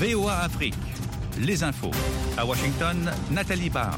VOA Afrique, les infos. À Washington, Nathalie Barge.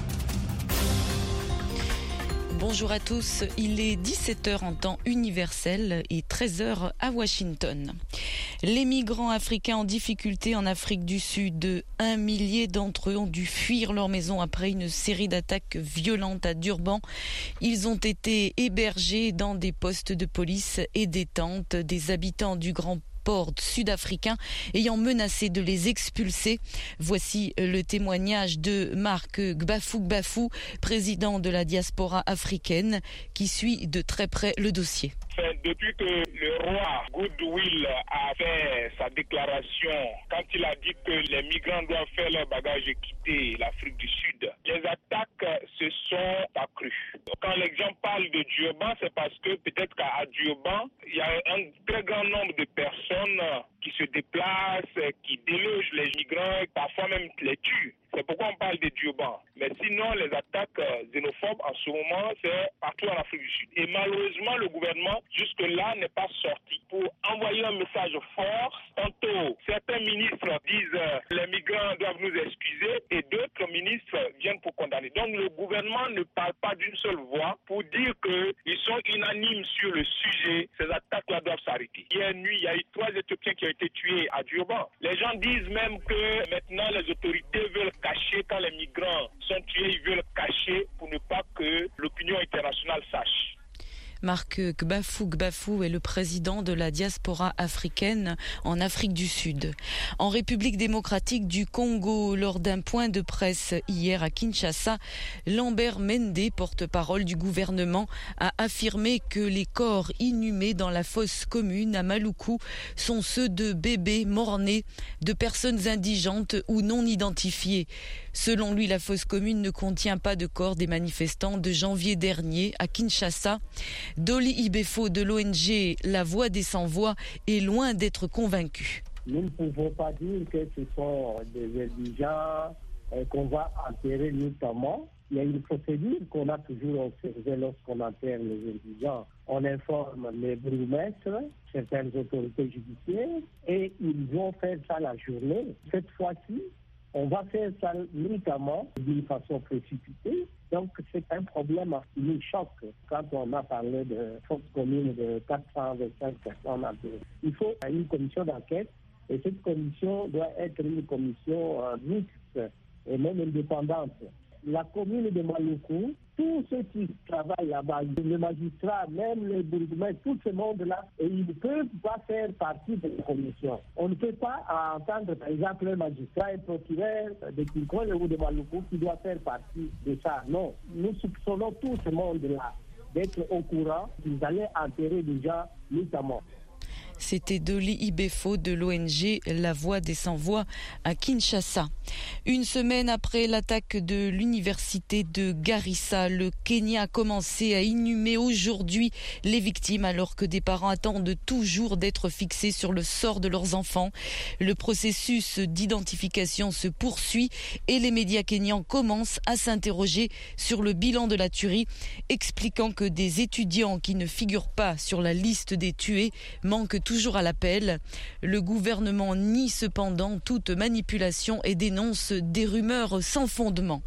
Bonjour à tous, il est 17h en temps universel et 13h à Washington. Les migrants africains en difficulté en Afrique du Sud, 1 millier d'entre eux ont dû fuir leur maison après une série d'attaques violentes à Durban. Ils ont été hébergés dans des postes de police et des tentes. Des habitants du Grand Port sud-africain ayant menacé de les expulser. Voici le témoignage de Marc Gbafou, président de la diaspora africaine, qui suit de très près le dossier. Depuis que le roi Goodwill a fait sa déclaration, quand il a dit que les migrants doivent faire leur bagage et quitter l'Afrique du Sud, les attaques se sont accrues. Quand les gens parlent de Durban, c'est parce que peut-être qu'à Durban, il y a un très grand nombre de personnes qui se déplacent, qui délogent les migrants, parfois même les tuent. C'est pourquoi on parle de Durban. Mais sinon, les attaques xénophobes, en ce moment, c'est partout en Afrique du Sud. Et malheureusement, le gouvernement, jusque-là, n'est pas sorti pour envoyer un message fort. Tantôt, certains ministres disent les migrants doivent nous excuser et d'autres ministres viennent pour condamner. Donc, le gouvernement ne parle pas d'une seule voix pour dire qu'ils sont unanimes sur le sujet. Ces attaques-là doivent s'arrêter. Hier nuit, il y a eu 3 Éthiopiens qui ont été tués à Durban. Les gens disent même que maintenant, les autorités veulent cacher quand les migrants sont tués, ils veulent cacher pour ne pas que l'opinion internationale sache. Marc Gbafou est le président de la diaspora africaine en Afrique du Sud. En République démocratique du Congo, lors d'un point de presse hier à Kinshasa, Lambert Mende, porte-parole du gouvernement, a affirmé que les corps inhumés dans la fosse commune à Maluku sont ceux de bébés morts-nés, de personnes indigentes ou non identifiées. Selon lui, la fosse commune ne contient pas de corps des manifestants de janvier dernier à Kinshasa. Dolly Ibefo de l'ONG La Voix des Sans-Voix est loin d'être convaincue. Nous ne pouvons pas dire que ce sont des indigents qu'on va enterrer notamment. Il y a une procédure qu'on a toujours observée lorsqu'on enterre les indigents. On informe les bourgmestres, certaines autorités judiciaires, et ils vont faire ça la journée. Cette fois-ci, on va faire ça notamment d'une façon précipitée. Donc c'est un problème qui nous choque quand on a parlé de force commune de 425 personnes. Il faut une commission d'enquête et cette commission doit être une commission mixte et même indépendante. La commune de Maluku, tous ceux qui travaillent là-bas, les magistrats, même les bourgmestres, tout ce monde-là, et ils ne peuvent pas faire partie de la commission. On ne peut pas entendre, par exemple, un magistrat, un procureur de Kinkole ou de Maluku qui doit faire partie de ça. Non, nous soupçonnons tout ce monde-là d'être au courant qu'ils allaient enterrer des gens notamment. C'était Dolly Ibefo de l'ONG La Voix des Sans-Voix à Kinshasa. Une semaine après l'attaque de l'université de Garissa, le Kenya a commencé à inhumer aujourd'hui les victimes alors que des parents attendent toujours d'être fixés sur le sort de leurs enfants. Le processus d'identification se poursuit et les médias kenyans commencent à s'interroger sur le bilan de la tuerie, expliquant que des étudiants qui ne figurent pas sur la liste des tués manquent toujours à l'appel. Le gouvernement nie cependant toute manipulation et dénonce des rumeurs sans fondement.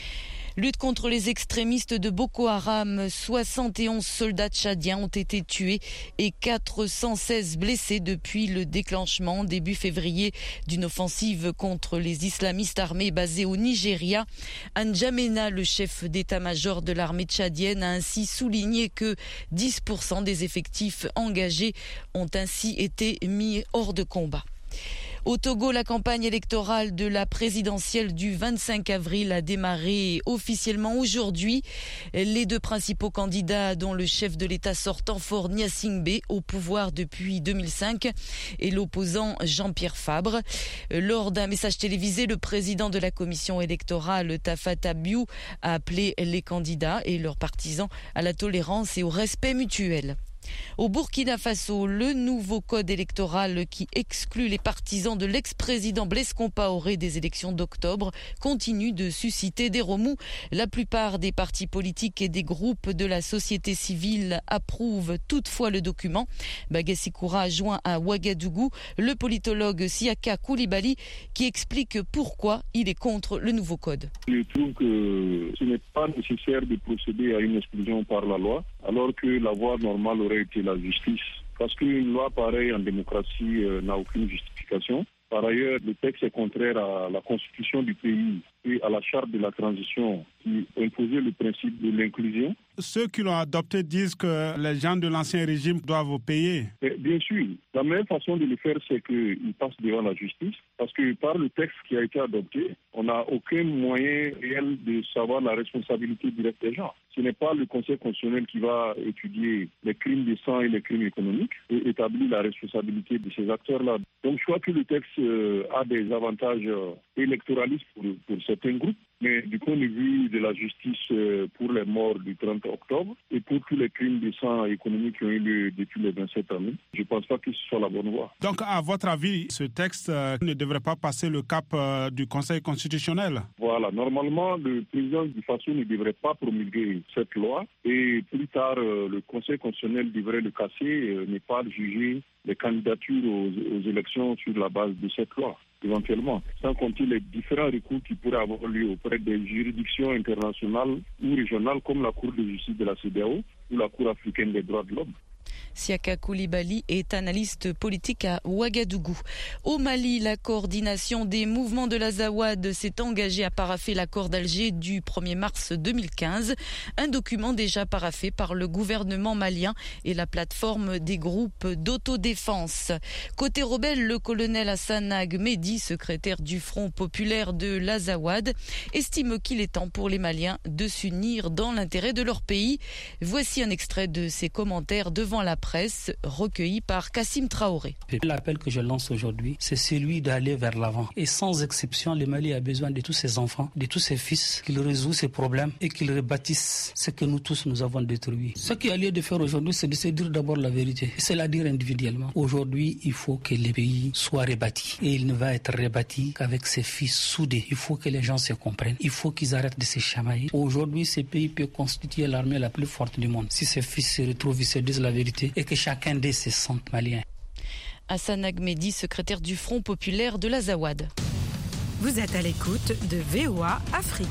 Lutte contre les extrémistes de Boko Haram, 71 soldats tchadiens ont été tués et 416 blessés depuis le déclenchement début février d'une offensive contre les islamistes armés basés au Nigeria. N'Djamena, le chef d'état-major de l'armée tchadienne, a ainsi souligné que 10% des effectifs engagés ont ainsi été mis hors de combat. Au Togo, la campagne électorale de la présidentielle du 25 avril a démarré officiellement aujourd'hui. Les 2 principaux candidats, dont le chef de l'État sortant Faure Gnassingbé, au pouvoir depuis 2005, et l'opposant Jean-Pierre Fabre. Lors d'un message télévisé, le président de la commission électorale, Tafa Tabiou, a appelé les candidats et leurs partisans à la tolérance et au respect mutuel. Au Burkina Faso, le nouveau code électoral qui exclut les partisans de l'ex-président Blaise Compaoré des élections d'octobre continue de susciter des remous. La plupart des partis politiques et des groupes de la société civile approuvent toutefois le document. Bagassi-Koura a joint à Ouagadougou le politologue Siaka Koulibaly qui explique pourquoi il est contre le nouveau code. Je trouve que ce n'est pas nécessaire de procéder à une exclusion par la loi, alors que la voie normale aurait été la justice. Parce qu'une loi pareille en démocratie n'a aucune justification. Par ailleurs, le texte est contraire à la constitution du pays et à la charte de la transition qui imposait le principe de l'inclusion. Ceux qui l'ont adopté disent que les gens de l'ancien régime doivent payer. Bien sûr, la meilleure façon de le faire, c'est qu'ils passent devant la justice. Parce que par le texte qui a été adopté, on n'a aucun moyen réel de savoir la responsabilité directe des gens. Ce n'est pas le Conseil constitutionnel qui va étudier les crimes de sang et les crimes économiques et établir la responsabilité de ces acteurs-là. Donc je crois que le texte a des avantages électoralistes pour certains groupes, mais du point de vue de la justice pour les morts du 30 octobre et pour tous les crimes de sang économiques qui ont eu lieu depuis les 27 années, je ne pense pas que ce soit la bonne voie. Donc à votre avis, ce texte ne devrait pas passer le cap du Conseil constitutionnel? Voilà, normalement le président du Faso ne devrait pas promulguer cette loi et plus tard le Conseil constitutionnel devrait le casser, ne pas juger les candidatures aux élections sur la base de cette loi, éventuellement, sans compter les différents recours qui pourraient avoir lieu auprès des juridictions internationales ou régionales comme la Cour de justice de la CEDEAO ou la Cour africaine des droits de l'homme. Siaka Koulibaly est analyste politique à Ouagadougou. Au Mali, la coordination des mouvements de l'Azawad s'est engagée à paraffer l'accord d'Alger du 1er mars 2015, un document déjà paraffé par le gouvernement malien et la plateforme des groupes d'autodéfense. Côté rebelle, le colonel Hassan Ahmedi, secrétaire du Front populaire de l'Azawad, estime qu'il est temps pour les Maliens de s'unir dans l'intérêt de leur pays. Voici un extrait de ses commentaires devant la presse recueilli par Kassim Traoré. L'appel que je lance aujourd'hui, c'est celui d'aller vers l'avant. Et sans exception, le Mali a besoin de tous ses enfants, de tous ses fils, qu'ils résolvent ses problèmes et qu'ils rebâtissent ce que nous tous nous avons détruit. Ce qu'il y a lieu de faire aujourd'hui, c'est de se dire d'abord la vérité. C'est la dire individuellement. Aujourd'hui, il faut que le pays soit rebâti. Et il ne va être rebâti qu'avec ses fils soudés. Il faut que les gens se comprennent. Il faut qu'ils arrêtent de se chamailler. Aujourd'hui, ce pays peut constituer l'armée la plus forte du monde. Si ses fils se retrouvent, ils se disent la vérité et que chacun d'eux se sente malien. Hassan Ahmedi, secrétaire du Front populaire de l'Azawad. Vous êtes à l'écoute de VOA Afrique.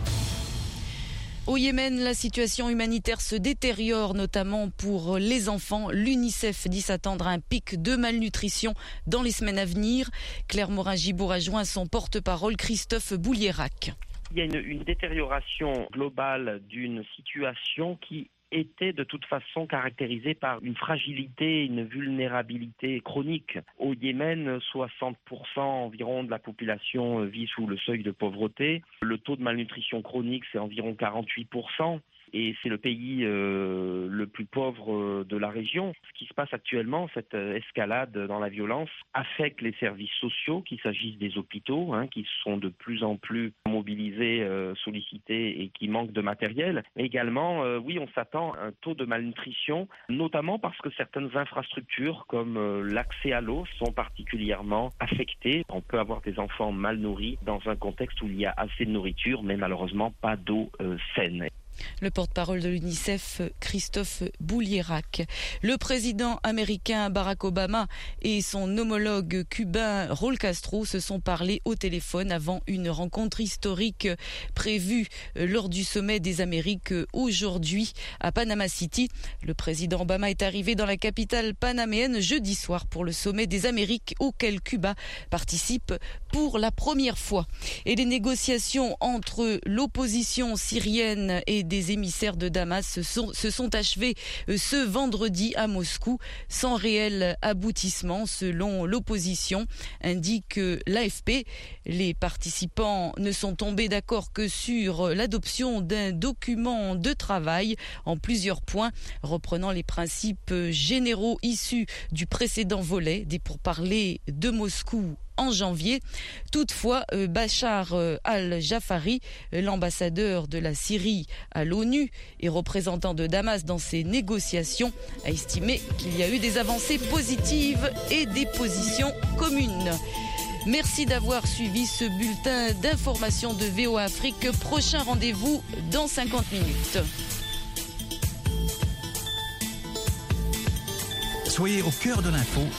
Au Yémen, la situation humanitaire se détériore, notamment pour les enfants. L'UNICEF dit s'attendre à un pic de malnutrition dans les semaines à venir. Claire Morin-Gibour a joint son porte-parole Christophe Boulierac. Il y a une détérioration globale d'une situation qui était de toute façon caractérisée par une fragilité, une vulnérabilité chronique. Au Yémen, 60% environ de la population vit sous le seuil de pauvreté. Le taux de malnutrition chronique, c'est environ 48%. Et c'est le pays le plus pauvre de la région. Ce qui se passe actuellement, cette escalade dans la violence, affecte les services sociaux, qu'il s'agisse des hôpitaux, qui sont de plus en plus mobilisés, sollicités et qui manquent de matériel. Mais également, oui, on s'attend à un taux de malnutrition, notamment parce que certaines infrastructures, comme l'accès à l'eau, sont particulièrement affectées. On peut avoir des enfants mal nourris dans un contexte où il y a assez de nourriture, mais malheureusement pas d'eau saine. Le porte-parole de l'UNICEF, Christophe Boulierac. Le président américain Barack Obama et son homologue cubain Raúl Castro se sont parlé au téléphone avant une rencontre historique prévue lors du sommet des Amériques aujourd'hui à Panama City. Le président Obama est arrivé dans la capitale panaméenne jeudi soir pour le sommet des Amériques auquel Cuba participe pour la première fois. Et les négociations entre l'opposition syrienne et des émissaires de Damas se sont achevés ce vendredi à Moscou sans réel aboutissement selon l'opposition, indique l'AFP. Les participants ne sont tombés d'accord que sur l'adoption d'un document de travail en plusieurs points, reprenant les principes généraux issus du précédent volet des pourparlers de Moscou en janvier. Toutefois, Bachar al-Jafari, l'ambassadeur de la Syrie à l'ONU et représentant de Damas dans ces négociations, a estimé qu'il y a eu des avancées positives et des positions communes. Merci d'avoir suivi ce bulletin d'information de VOA Afrique. Prochain rendez-vous dans 50 minutes. Soyez au cœur de l'info